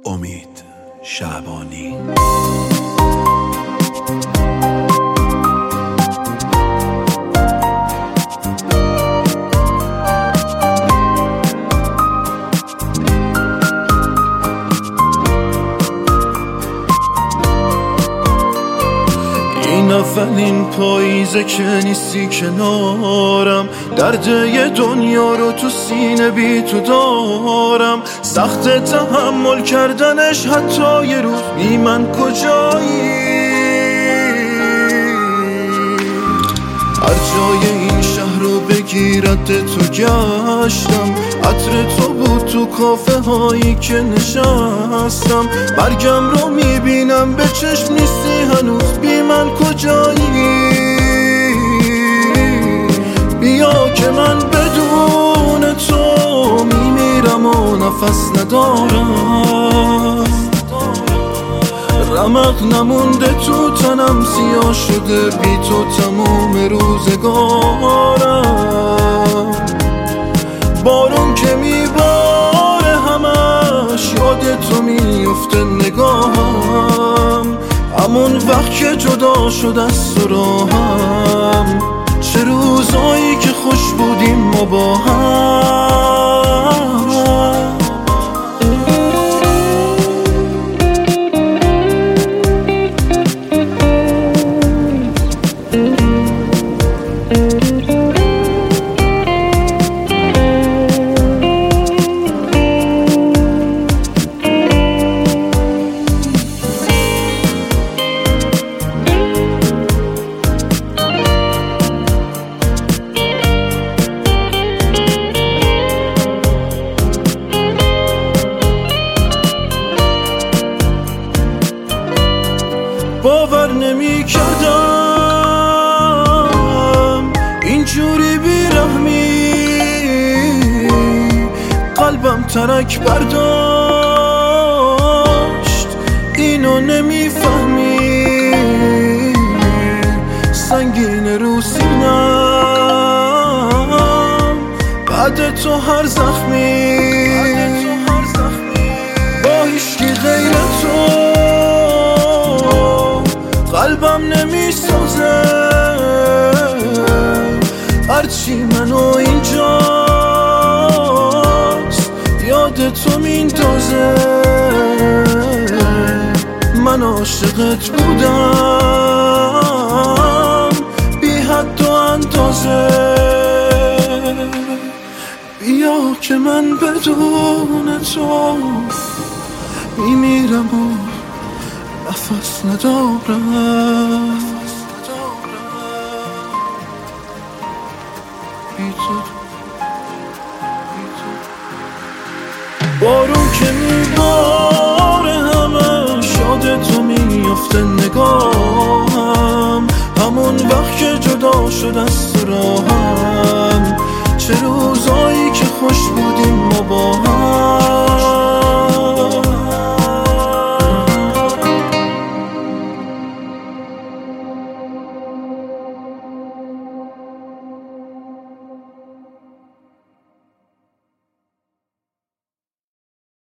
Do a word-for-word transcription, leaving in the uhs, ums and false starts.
امید شعبانی. این اولین پاییزه که نیستی کنارم، درد یه دنیا رو تو سینه بی تو دارم. سخت تحمل کردنش حتی یه روز، بی من کجایی؟ هر جای این شهر رو بگیرد تو گشتم، عطر تو بود تو کافه هایی که نشستم. مرگم رو میبینم به چشم، نیستی هنوز، بی من کجایی؟ بیا که من بدون تو میمیرم و نفس ندارم. رمق نمونده تو تنم، سیاه شده بی تو تموم روزگارم. بارون که میباره همش یاد تو میفته نگاهم، همون وقت که جدا شد از تو راهم. چه روزایی که خوش بودیم ما با هم. باور نمی کردم اینجوری بیرحمی، قلبم ترک برداشت، اینو نمیفهمی. سنگین رو سینم بعد تو هر زخمی، با هیچکی غیر تو قلبم نمیسازه. هرچی منو اینجاست یاد تو میندازه. من عاشقت بودم بی حد و اندازه. بیا که من بدون تو میمیرم و نفس ندارم. بارون که میباره همش یاد تو میفته نگاهم، همون وقت که جدا شد از تو راهم. چه روزایی که خوش بودیم ما با هم.